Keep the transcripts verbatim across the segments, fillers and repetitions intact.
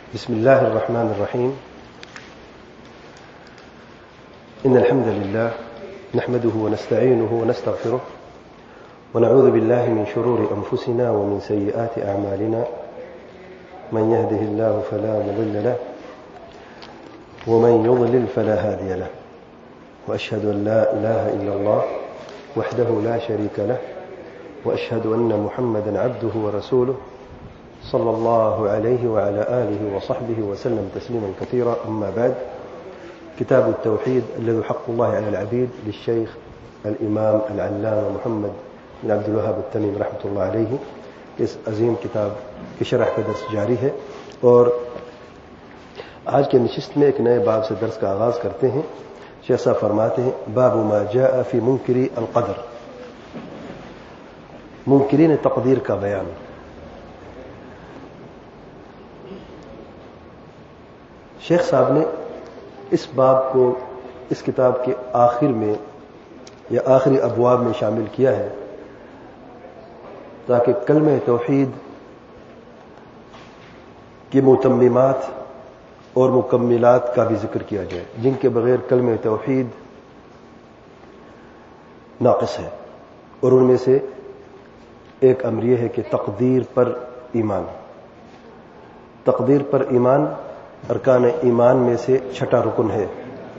بسم الله الرحمن الرحيم. إن الحمد لله نحمده ونستعينه ونستغفره ونعوذ بالله من شرور أنفسنا ومن سيئات أعمالنا. من يهده الله فلا مضل له ومن يضلل فلا هادي له، وأشهد أن لا إله إلا الله وحده لا شريك له، وأشهد أن محمدا عبده ورسوله صلى الله عليه وعلى آله وصحبه وسلم تسليما كثيرا. أما بعد، كتاب التوحيد الذي حق الله على العبيد للشيخ الإمام العلامة محمد بن عبد الوهاب التميمي رحمۃ اللہ علیہ. اس عظیم کتاب کی شرح کا درس جاری ہے، اور آج کے نشست میں ایک نئے باب سے درس کا آغاز کرتے ہیں. شیخ صاحب فرماتے ہیں: باب ما جاء فی منکری القدر، منکرین تقدیر کا بیان. شیخ صاحب نے اس باب کو اس کتاب کے آخر میں یا آخری ابواب میں شامل کیا ہے تاکہ کلمہ توحید کی متممات اور مکملات کا بھی ذکر کیا جائے، جن کے بغیر کلمہ توحید ناقص ہے. اور ان میں سے ایک امر یہ ہے کہ تقدیر پر ایمان. تقدیر پر ایمان ارکان ایمان میں سے چھٹا رکن ہے.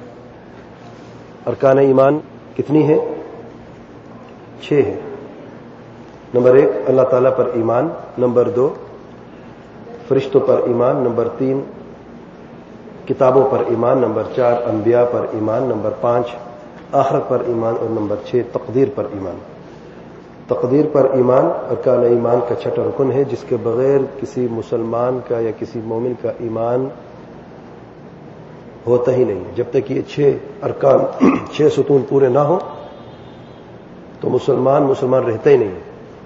ارکان ایمان کتنی ہے؟ چھ ہے. نمبر ایک اللہ تعالیٰ پر ایمان، نمبر دو فرشتوں پر ایمان، نمبر تین کتابوں پر ایمان، نمبر چار انبیاء پر ایمان، نمبر پانچ آخرت پر ایمان، اور نمبر چھ تقدیر پر ایمان. تقدیر پر ایمان ارکان ایمان کا چھٹا رکن ہے، جس کے بغیر کسی مسلمان کا یا کسی مومن کا ایمان ہوتا ہی نہیں. جب تک یہ چھ ارکان چھ ستون پورے نہ ہوں تو مسلمان مسلمان رہتا ہی نہیں.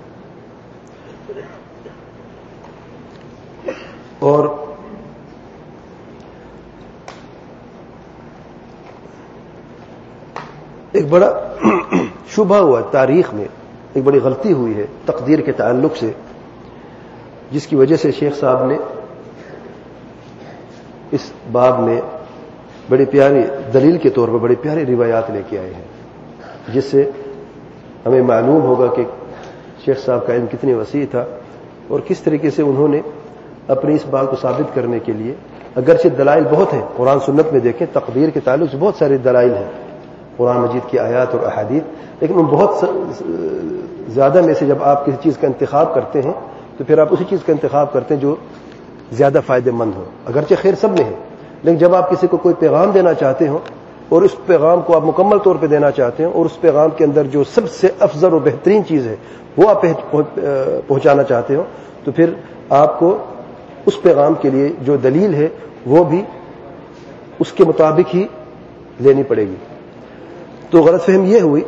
اور ایک بڑا شبہ ہوا تاریخ میں، ایک بڑی غلطی ہوئی ہے تقدیر کے تعلق سے، جس کی وجہ سے شیخ صاحب نے اس باب میں بڑی پیاری دلیل کے طور پر بڑی پیاری روایات لے کے آئے ہیں، جس سے ہمیں معلوم ہوگا کہ شیخ صاحب کا علم کتنی وسیع تھا اور کس طریقے سے انہوں نے اپنی اس بات کو ثابت کرنے کے لیے، اگرچہ دلائل بہت ہیں قرآن سنت میں، دیکھیں تقدیر کے تعلق سے بہت سارے دلائل ہیں قرآن مجید کی آیات اور احادیث، لیکن ان بہت زیادہ میں سے جب آپ کسی چیز کا انتخاب کرتے ہیں تو پھر آپ اسی چیز کا انتخاب کرتے ہیں جو زیادہ فائدہ مند ہو. اگرچہ خیر سب میں ہے، لیکن جب آپ کسی کو کوئی پیغام دینا چاہتے ہو اور اس پیغام کو آپ مکمل طور پہ دینا چاہتے ہیں، اور اس پیغام کے اندر جو سب سے افضل و بہترین چیز ہے وہ آپ پہنچانا چاہتے ہو، تو پھر آپ کو اس پیغام کے لیے جو دلیل ہے وہ بھی اس کے مطابق ہی لینی پڑے گی. تو غلط فہم یہ ہوئی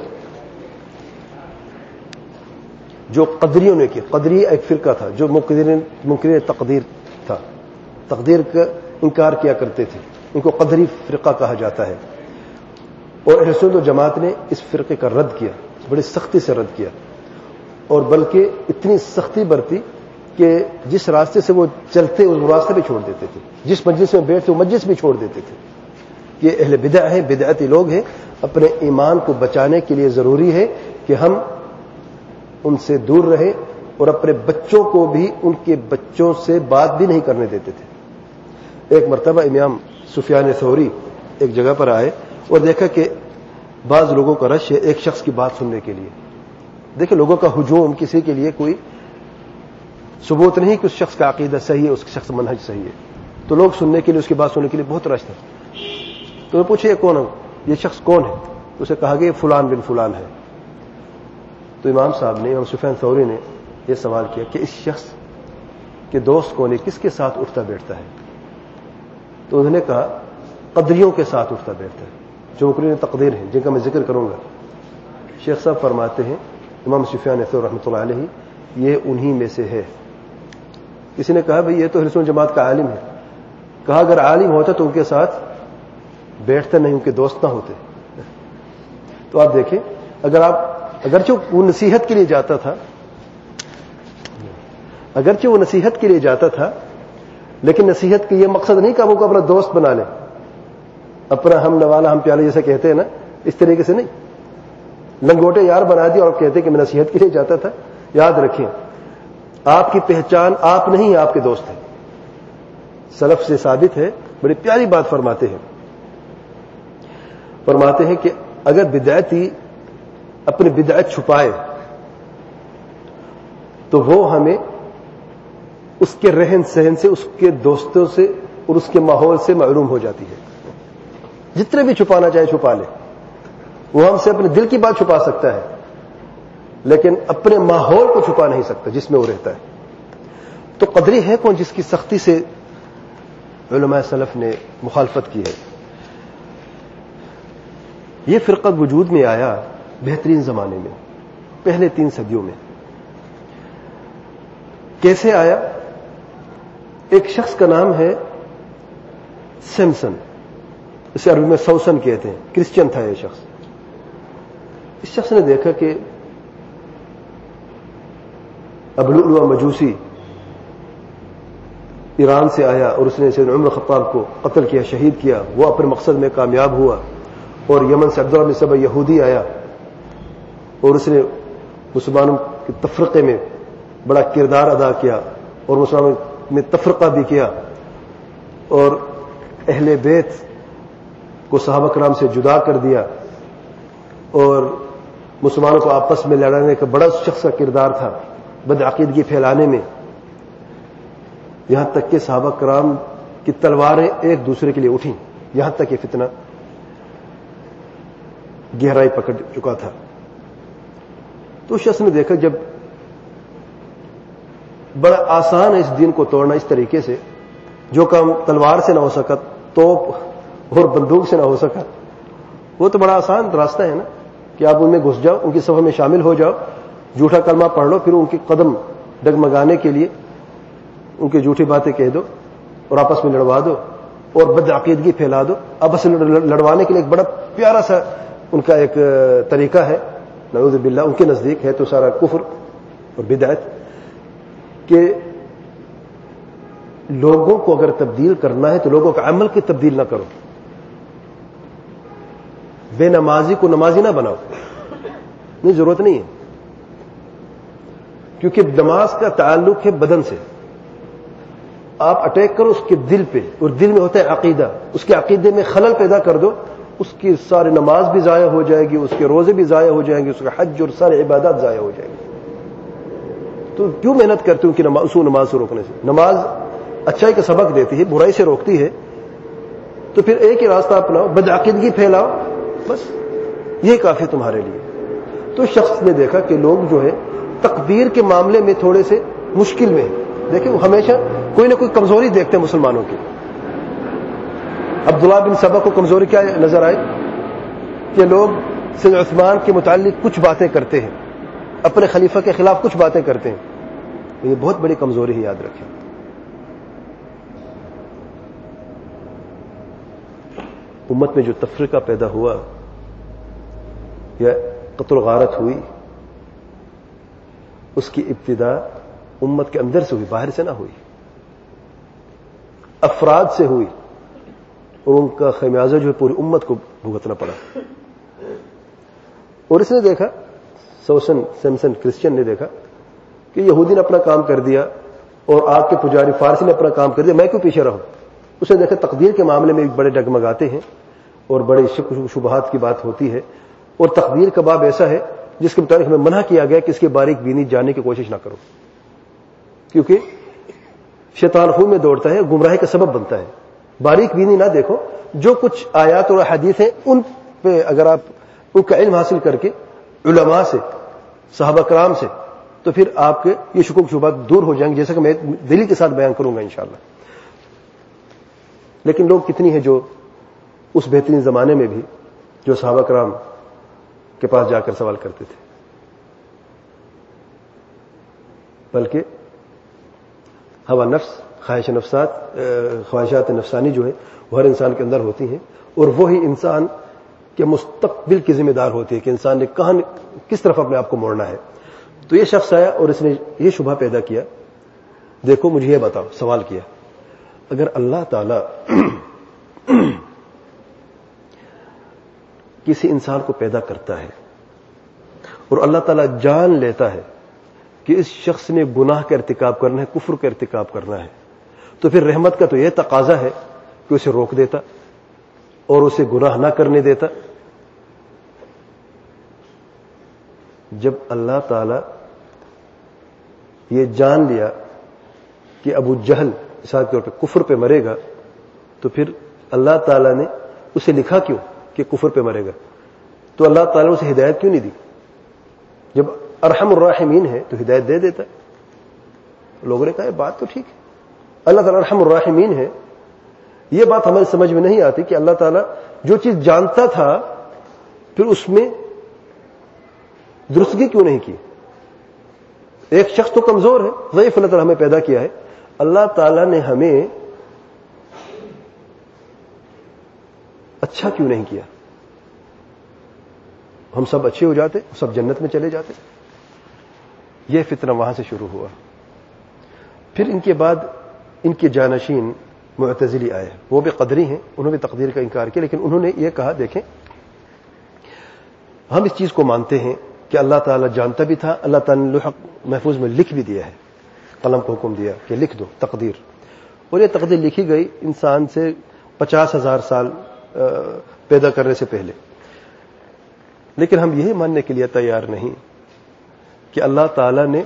جو قدریوں نے کی. قدری ایک فرقہ تھا جو منکرین تقدیر تھا، تقدیر کا انکار کیا کرتے تھے، ان کو قدری فرقہ کہا جاتا ہے. اور اہل سنت و جماعت نے اس فرقے کا رد کیا، بڑی سختی سے رد کیا، اور بلکہ اتنی سختی برتی کہ جس راستے سے وہ چلتے اس راستے بھی چھوڑ دیتے تھے، جس مجلس میں بیٹھتے وہ مجلس بھی چھوڑ دیتے تھے. یہ اہل بدع ہیں، بدعتی لوگ ہیں. اپنے ایمان کو بچانے کے لیے ضروری ہے کہ ہم ان سے دور رہیں، اور اپنے بچوں کو بھی ان کے بچوں سے بات بھی نہیں کرنے دیتے تھے. ایک مرتبہ امام سفیان ثوری ایک جگہ پر آئے اور دیکھا کہ بعض لوگوں کا رش ہے ایک شخص کی بات سننے کے لیے. دیکھیں لوگوں کا ہجوم کسی کے لیے کوئی ثبوت نہیں کہ اس شخص کا عقیدہ صحیح ہے، اس شخص منہج صحیح ہے. تو لوگ سننے کے لیے، اس کی بات سننے کے لیے بہت رش تھا. تو میں پوچھے یہ کون ہے، یہ شخص کون ہے؟ تو اسے کہا کہ یہ فلان بن فلان ہے. تو امام صاحب نے، امام سفیان ثوری نے یہ سوال کیا کہ اس شخص کے دوست کون ہے، کس کے ساتھ اٹھتا بیٹھتا ہے؟ تو انہوں نے کہا قدریوں کے ساتھ اٹھتا بیٹھتا ہے، جو منکرین تقدیر ہیں، جن کا میں ذکر کروں گا. شیخ صاحب فرماتے ہیں امام سفیان ثوری رحمۃ اللہ علیہ، یہ انہی میں سے ہے. کسی نے کہا بھئی یہ تو اہل سنت جماعت کا عالم ہے. کہا اگر عالم ہوتا تو ان کے ساتھ بیٹھتا نہیں، ان کے دوست نہ ہوتے. تو آپ دیکھیں، اگر آپ اگرچہ وہ نصیحت کے لیے جاتا تھا اگرچہ وہ نصیحت کے لیے جاتا تھا لیکن نصیحت کا یہ مقصد نہیں کہ آپ ان کو اپنا دوست بنا لیں, اپنا ہم نوالا ہم پیالے جیسے کہتے ہیں نا, اس طریقے سے نہیں. لنگوٹے یار بنا دیا اور کہتے کہ میں نصیحت کے لیے جاتا تھا. یاد رکھیں, آپ کی پہچان آپ نہیں, آپ کے دوست ہیں. سلف سے ثابت ہے, بڑی پیاری بات فرماتے ہیں. فرماتے ہیں کہ اگر بدعتی اپنی بدعت چھپائے تو وہ ہمیں اس کے رہن سہن سے, اس کے دوستوں سے اور اس کے ماحول سے معلوم ہو جاتی ہے. جتنے بھی چھپانا چاہے چھپا لے, وہ ہم سے اپنے دل کی بات چھپا سکتا ہے لیکن اپنے ماحول کو چھپا نہیں سکتا جس میں وہ رہتا ہے. تو قدری ہے کون جس کی سختی سے علماء سلف نے مخالفت کی ہے. یہ فرقہ وجود میں آیا بہترین زمانے میں, پہلے تین صدیوں میں. کیسے آیا؟ ایک شخص کا نام ہے سیمسن, اسے عربی میں سوسن کہتے ہیں, کرسچن تھا یہ شخص. اس شخص نے دیکھا کہ ابو لؤلؤ مجوسی ایران سے آیا اور اس نے سیدنا عمر خطاب کو قتل کیا, شہید کیا. وہ اپنے مقصد میں کامیاب ہوا. اور یمن سے عبداللہ بن سبا یہودی آیا اور اس نے مسلمانوں کے تفرقے میں بڑا کردار ادا کیا اور مسلمانوں میں تفرقہ بھی کیا اور اہل بیت کو صحابہ کرام سے جدا کر دیا اور مسلمانوں کو آپس میں لڑانے کا بڑا شخص کا کردار تھا, بدعقیدگی پھیلانے میں. یہاں تک کہ صحابہ کرام کی تلواریں ایک دوسرے کے لیے اٹھیں, یہاں تک یہ فتنہ گہرائی پکڑ چکا تھا. تو اس شخص نے دیکھا جب بڑا آسان ہے اس دین کو توڑنا اس طریقے سے, جو کام تلوار سے نہ ہو سکا, توپ اور بندوق سے نہ ہو سکا, وہ تو بڑا آسان راستہ ہے نا کہ آپ ان میں گھس جاؤ, ان کی صف میں شامل ہو جاؤ, جھوٹا کلمہ پڑھ لو, پھر ان کے قدم ڈگمگانے کے لیے ان کی جھوٹی باتیں کہہ دو اور آپس میں لڑوا دو اور بدعقیدگی پھیلا دو. آپس میں لڑوانے کے لیے ایک بڑا پیارا سا ان کا ایک طریقہ ہے, نعوذ باللہ ان کے نزدیک ہے تو سارا کفر اور بدعت, کہ لوگوں کو اگر تبدیل کرنا ہے تو لوگوں کا عمل کی تبدیل نہ کرو, بے نمازی کو نمازی نہ بناؤ, نہیں ضرورت نہیں ہے. کیونکہ نماز کا تعلق ہے بدن سے. آپ اٹیک کرو اس کے دل پہ, اور دل میں ہوتا ہے عقیدہ, اس کے عقیدے میں خلل پیدا کر دو, اس کی ساری نماز بھی ضائع ہو جائے گی, اس کے روزے بھی ضائع ہو جائیں گے, اس کا حج اور سارے عبادات ضائع ہو جائیں گے. تو کیوں محنت کرتے ہوں کہ نماز, اس نماز سے روکنے سے؟ نماز اچھائی کا سبق دیتی ہے, برائی سے روکتی ہے. تو پھر ایک ہی راستہ اپناؤ, بدعقیدگی پھیلاؤ, بس یہ کافی تمہارے لیے. تو شخص نے دیکھا کہ لوگ جو ہے تکبیر کے معاملے میں تھوڑے سے مشکل میں ہیں. دیکھیں وہ ہمیشہ کوئی نہ کوئی کمزوری دیکھتے ہیں مسلمانوں کی. عبداللہ بن سبا کو کمزوری کیا نظر آئی کہ لوگ سیدنا عثمان کے متعلق کچھ باتیں کرتے ہیں, اپنے خلیفہ کے خلاف کچھ باتیں کرتے ہیں. یہ بہت بڑی کمزوری ہے, یاد رکھیں. امت میں جو تفرقہ پیدا ہوا یا قتل و غارت ہوئی, اس کی ابتدا امت کے اندر سے ہوئی, باہر سے نہ ہوئی, افراد سے ہوئی, اور ان کا خمیازہ جو ہے پوری امت کو بھگتنا پڑا. اور اس نے دیکھا, سوسن سیمسن کرسچن نے دیکھا کہ یہودی نے اپنا کام کر دیا اور آپ کے پجاری فارسی نے اپنا کام کر دیا, میں کیوں پیچھے رہوں. اس نے دیکھا تقدیر کے معاملے میں بڑے ڈگمگاتے ہیں اور بڑے شک و شبہات کی بات ہوتی ہے, اور تقدیر کا باب ایسا ہے جس کے مطابق ہمیں منع کیا گیا کہ اس کے باریک بینی جاننے کی کوشش نہ کرو, کیونکہ شیطان خون میں دوڑتا ہے, گمراہی کا سبب بنتا ہے. باریک بینی نہ دیکھو, جو کچھ آیات اور حدیث ہیں ان پہ اگر آپ ان کا علم حاصل کر کے علماء سے, صحابہ کرام سے, تو پھر آپ کے یہ شکوک و شبہات دور ہو جائیں گے, جیسا کہ میں دلیل کے ساتھ بیان کروں گا انشاءاللہ. لیکن لوگ کتنی ہیں جو اس بہترین زمانے میں بھی جو صحابہ کرام کے پاس جا کر سوال کرتے تھے, بلکہ ہوا نفس, خواہش نفسات, خواہشات نفسانی جو ہے وہ ہر انسان کے اندر ہوتی ہیں, اور وہی انسان کے مستقبل کی ذمہ دار ہوتی ہے کہ انسان نے کہاں کس طرف اپنے آپ کو موڑنا ہے. تو یہ شخص آیا اور اس نے یہ شبہ پیدا کیا, دیکھو مجھے یہ بتاؤ, سوال کیا, اگر اللہ تعالی کسی انسان کو پیدا کرتا ہے اور اللہ تعالیٰ جان لیتا ہے کہ اس شخص نے گناہ کا ارتکاب کرنا ہے، کفر کا ارتکاب کرنا ہے، تو پھر رحمت کا تو یہ تقاضا ہے کہ اسے روک دیتا اور اسے گناہ نہ کرنے دیتا. جب اللہ تعالیٰ یہ جان لیا کہ ابو جہل مثال کے طور پہ کفر پہ مرے گا، تو پھر اللہ تعالیٰ نے اسے لکھا کیوں کہ کفر پہ مرے گا؟ تو اللہ تعالیٰ نے اسے ہدایت کیوں نہیں دی؟ جب ارحم الراحمین ہے تو ہدایت دے دیتا. لوگوں نے کہا یہ بات تو ٹھیک ہے، اللہ تعالیٰ ارحم الراحمین ہے. یہ بات ہماری سمجھ میں نہیں آتی کہ اللہ تعالیٰ جو چیز جانتا تھا پھر اس میں درستگی کیوں نہیں کی؟ ایک شخص تو کمزور ہے، ضعیف اللہ تعالیٰ ہمیں پیدا کیا ہے، اللہ تعالیٰ نے ہمیں اچھا کیوں نہیں کیا؟ ہم سب اچھے ہو جاتے، سب جنت میں چلے جاتے. یہ فتنہ وہاں سے شروع ہوا. پھر ان کے بعد ان کے جانشین معتزلی آئے، وہ بھی قدری ہیں، انہوں نے تقدیر کا انکار کیا، لیکن انہوں نے یہ کہا دیکھیں ہم اس چیز کو مانتے ہیں کہ اللہ تعالیٰ جانتا بھی تھا، اللہ تعالیٰ نے لوح محفوظ میں لکھ بھی دیا ہے، قلم کو حکم دیا کہ لکھ دو تقدیر، اور یہ تقدیر لکھی گئی انسان سے پچاس ہزار سال پیدا کرنے سے پہلے. لیکن ہم یہی ماننے کے لیے تیار نہیں کہ اللہ تعالیٰ نے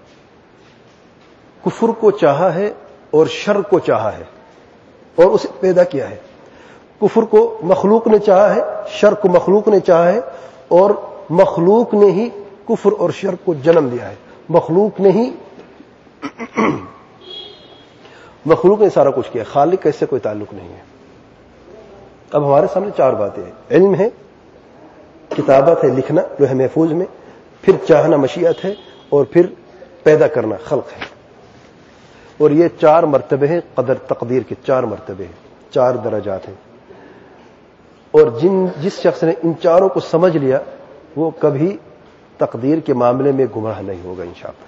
کفر کو چاہا ہے اور شر کو چاہا ہے اور اسے پیدا کیا ہے. کفر کو مخلوق نے چاہا ہے، شر کو مخلوق نے چاہا ہے، اور مخلوق نے ہی کفر اور شر کو جنم دیا ہے. مخلوق نے ہی مخلوق نے سارا کچھ کیا، خالق کا اس سے کوئی تعلق نہیں ہے. اب ہمارے سامنے چار باتیں ہیں، علم ہے، کتابت ہے لکھنا لوح محفوظ میں، پھر چاہنا مشیت ہے، اور پھر پیدا کرنا خلق ہے. اور یہ چار مرتبے ہیں قدر تقدیر کے، چار مرتبے ہیں، چار درجات ہیں. اور جن جس شخص نے ان چاروں کو سمجھ لیا وہ کبھی تقدیر کے معاملے میں گمراہ نہیں ہوگا انشاءاللہ.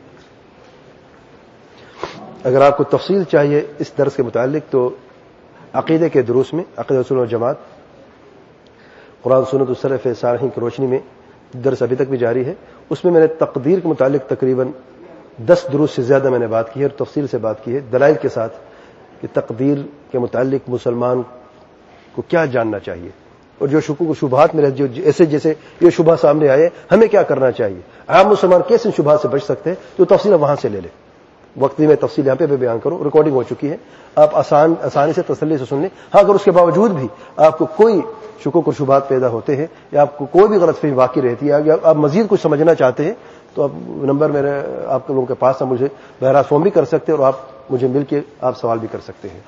اگر آپ کو تفصیل چاہیے اس درس کے متعلق تو عقیدے کے دروس میں، عقیدہ اصول و جماعت، قرآن سنت السلف صالحین کی روشنی میں درس ابھی تک بھی جاری ہے، اس میں میں نے تقدیر کے متعلق تقریباً دس دروس سے زیادہ میں نے بات کی ہے اور تفصیل سے بات کی ہے، دلائل کے ساتھ کہ تقدیر کے متعلق مسلمان کو کیا جاننا چاہیے، اور جو شکوک و شبہات میں جو ایسے جیسے یہ شبہ سامنے آئے ہمیں کیا کرنا چاہیے، عام مسلمان کیسے ان شبہات سے بچ سکتے ہیں، تو تفصیل وہاں سے لے لیں. وقت میں تفصیل یہاں پہ بھی بیان کروں، ریکارڈنگ ہو چکی ہے، آپ آسان آسانی سے تسلی سے سن لیں. ہاں اگر اس کے باوجود بھی آپ کو کوئی شکوک اور شبہات پیدا ہوتے ہیں یا آپ کو کوئی بھی غلط فہمی واقع رہتی ہے یا آپ مزید کچھ سمجھنا چاہتے ہیں تو آپ نمبر میرے آپ لوگوں کے پاس ہے، مجھے بہرحال فون بھی کر سکتے ہیں اور آپ مجھے مل کے آپ سوال بھی کر سکتے ہیں.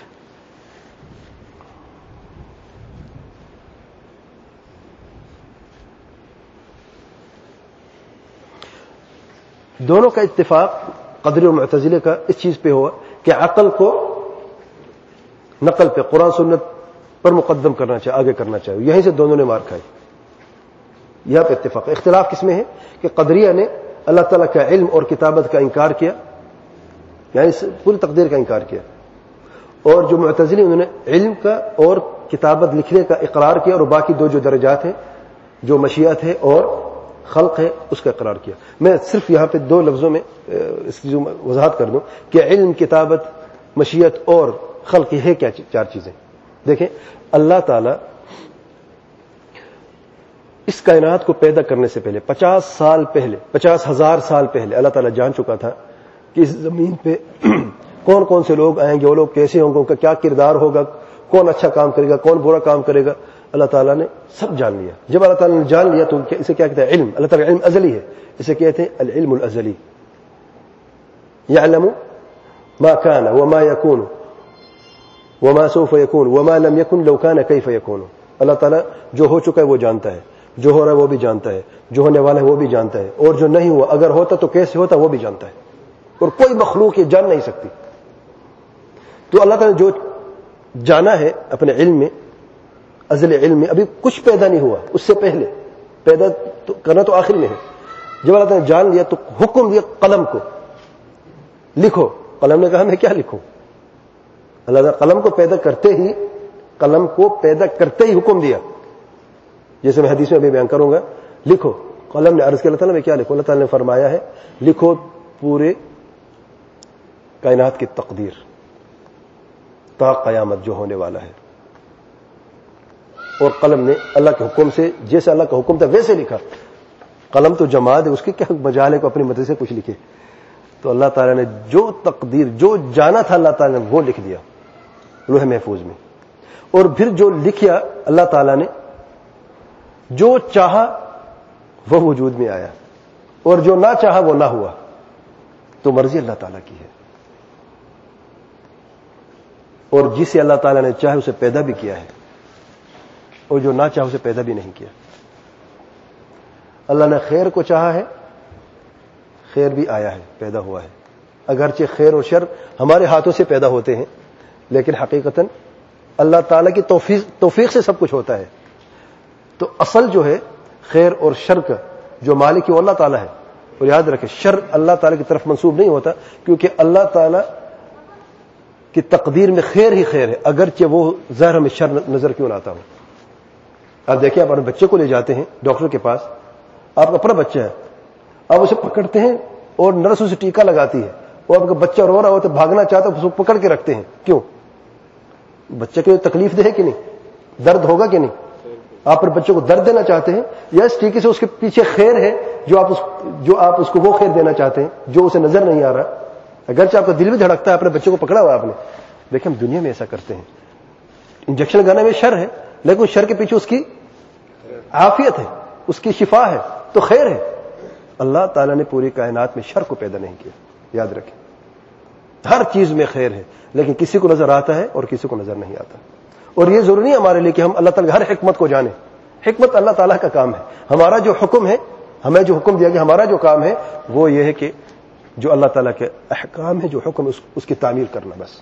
دونوں کا اتفاق قدری و معتزلے کا اس چیز پہ ہوا کہ عقل کو نقل پہ، قرآن سنت پر مقدم کرنا چاہیے، آگے کرنا چاہیے. یہیں سے دونوں نے مار کھائی. یہاں پہ اتفاق. اختلاف کس میں ہے کہ قدریہ نے اللہ تعالیٰ کا علم اور کتابت کا انکار کیا، یعنی پوری تقدیر کا انکار کیا، اور جو معتزلی انہوں نے علم کا اور کتابت لکھنے کا اقرار کیا، اور باقی دو جو درجات ہیں جو مشیت ہے اور خلق ہے اس کا اقرار کیا. میں صرف یہاں پہ دو لفظوں میں اس کی وضاحت کر دوں کہ علم، کتابت، مشیت اور خلق ہے کیا چار چیزیں. دیکھیں اللہ تعالیٰ اس کائنات کو پیدا کرنے سے پہلے پچاس سال پہلے پچاس ہزار سال پہلے اللہ تعالیٰ جان چکا تھا کہ اس زمین پہ کون کون سے لوگ آئیں گے، وہ لوگ کیسے ہوں گے، ان کا کیا کردار ہوگا، کون اچھا کام کرے گا، کون برا کام کرے گا. اللہ تعالیٰ نے سب جان لیا. جب اللہ تعالیٰ نے جان لیا تو اسے کیا کہتے ہیں؟ علم. اللہ تعالیٰ علم ازلی ہے، اسے کہتے ہیں العلم الازلی. یعلم ما کان وما یکون وما سوف یکون وما لم یکن لو کان کیف یکون. اللہ تعالیٰ جو ہو چکا ہے وہ جانتا ہے، جو ہو رہا ہے وہ بھی جانتا ہے، جو ہونے والا ہے وہ بھی جانتا ہے، اور جو نہیں ہوا اگر ہوتا تو کیسے ہوتا وہ بھی جانتا ہے، اور کوئی مخلوق یہ جان نہیں سکتی. تو اللہ تعالیٰ نے جو جانا ہے اپنے علم میں، ازل علم میں، ابھی کچھ پیدا نہیں ہوا، اس سے پہلے پیدا تو کرنا تو آخر میں ہے. جب اللہ تعالیٰ نے جان لیا تو حکم دیا قلم کو، لکھو. قلم نے کہا میں کیا لکھوں؟ اللہ نے قلم کو پیدا کرتے ہی قلم کو پیدا کرتے ہی حکم دیا. جیسے میں حدیث میں ابھی بیان کروں گا, لکھو. قلم نے عرض کیا اللہ تعالیٰ میں کیا لکھو؟ اللہ تعالیٰ نے فرمایا ہے لکھو پورے کائنات کی تقدیر تا قیامت جو ہونے والا ہے. اور قلم نے اللہ کے حکم سے, جیسے اللہ کا حکم تھا ویسے لکھا. قلم تو جماعت ہے, اس کی کیا مجال ہے کو اپنی مرضی سے کچھ لکھے. تو اللہ تعالیٰ نے جو تقدیر جو جانا تھا اللہ تعالیٰ نے وہ لکھ دیا لوح محفوظ میں. اور پھر جو لکھیا اللہ تعالیٰ نے, جو چاہا وہ وجود میں آیا, اور جو نہ چاہا وہ نہ ہوا. تو مرضی اللہ تعالیٰ کی ہے. اور جسے اللہ تعالیٰ نے چاہے اسے پیدا بھی کیا ہے, اور جو نہ چاہے اسے پیدا بھی نہیں کیا. اللہ نے خیر کو چاہا ہے, خیر بھی آیا ہے, پیدا ہوا ہے. اگرچہ خیر اور شر ہمارے ہاتھوں سے پیدا ہوتے ہیں, لیکن حقیقتاً اللہ تعالیٰ کی توفیق توفیق سے سب کچھ ہوتا ہے. تو اصل جو ہے خیر اور شر کا جو مالک ہے وہ اللہ تعالیٰ ہے. اور یاد رکھیں شر اللہ تعالیٰ کی طرف منسوب نہیں ہوتا, کیونکہ اللہ تعالیٰ کی تقدیر میں خیر ہی خیر ہے, اگرچہ وہ ظاہر میں شر نظر کیوں نہ آتا ہو. آپ دیکھیں, آپ اپنے بچے کو لے جاتے ہیں ڈاکٹر کے پاس, آپ کا اپنا بچہ ہے, آپ اسے پکڑتے ہیں اور نرس اسے ٹیکا لگاتی ہے, اور آپ کا بچہ رو رہا ہو تو بھاگنا چاہتا ہے, اس کو پکڑ کے رکھتے ہیں. کیوں؟ بچے کو تکلیف دے کہ نہیں, درد ہوگا کہ نہیں؟ آپ اپنے بچے کو درد دینا چاہتے ہیں, یا اس ٹیکے سے اس کے پیچھے خیر ہے جو آپ اس جو آپ اس کو وہ خیر دینا چاہتے ہیں جو اسے نظر نہیں آ رہا. اگرچہ آپ کا دل بھی دھڑکتا ہے, اپنے بچے کو پکڑا ہوا آپ نے. دیکھیں ہم دنیا میں ایسا کرتے ہیں, انجیکشن لگانے میں شر ہے, لیکن شر کے پیچھے اس کی عافیت ہے, اس کی شفا ہے, تو خیر ہے. اللہ تعالیٰ نے پوری کائنات میں شر کو پیدا نہیں کیا. یاد رکھیں ہر چیز میں خیر ہے, لیکن کسی کو نظر آتا ہے اور کسی کو نظر نہیں آتا. اور یہ ضروری نہیں ہمارے لیے کہ ہم اللہ تعالیٰ کی ہر حکمت کو جانیں. حکمت اللہ تعالیٰ کا کام ہے. ہمارا جو حکم ہے, ہمیں جو حکم دیا گیا, ہمارا جو کام ہے وہ یہ ہے کہ جو اللہ تعالیٰ کے احکام ہے, جو حکم اس, اس کی تعمیل کرنا بس.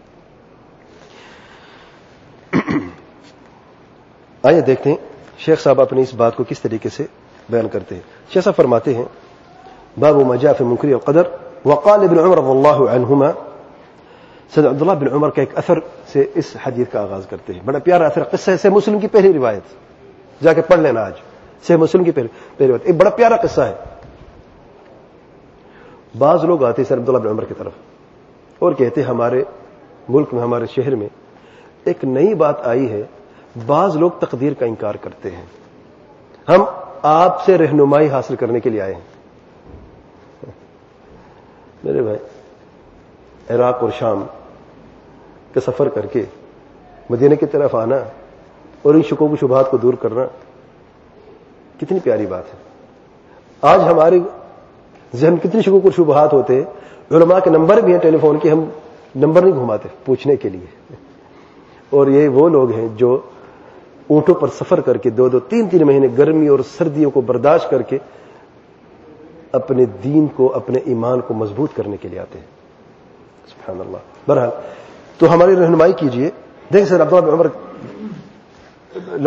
آئیے دیکھتے ہیں شیخ صاحب اپنی اس بات کو کس طریقے سے بیان کرتے ہیں. شیخ صاحب فرماتے ہیں باب ما جاء في منکر القدر. وقال ابن عمر رضی اللہ عنہما, سید عبداللہ بن عمر کا ایک اثر سے اس حدیث کا آغاز کرتے ہیں. بڑا پیارا اثر قصہ ہے, صحیح مسلم کی پہلی روایت, جا کے پڑھ لینا آج, صحیح مسلم کی پہلی روایت. ایک بڑا پیارا قصہ ہے. بعض لوگ آتے سید عبداللہ بن عمر کی طرف اور کہتے ہمارے ملک میں, ہمارے شہر میں ایک نئی بات آئی ہے, بعض لوگ تقدیر کا انکار کرتے ہیں, ہم آپ سے رہنمائی حاصل کرنے کے لیے آئے ہیں. میرے بھائی, عراق اور شام کا سفر کر کے مدینہ کی طرف آنا اور ان شکوک و شبہات کو دور کرنا کتنی پیاری بات ہے. آج ہمارے ذہن کتنی شکوک و شبہات ہوتے ہیں. علماء کے نمبر بھی ہیں ٹیلی فون کے, ہم نمبر نہیں گھماتے پوچھنے کے لیے. اور یہ وہ لوگ ہیں جو اونٹوں پر سفر کر کے دو دو تین تین مہینے گرمی اور سردیوں کو برداشت کر کے اپنے دین کو, اپنے ایمان کو مضبوط کرنے کے لیے آتے ہیں. سبحان اللہ. بہرحال تو ہماری رہنمائی کیجئے. دیکھ سر عبداللہ بن عمر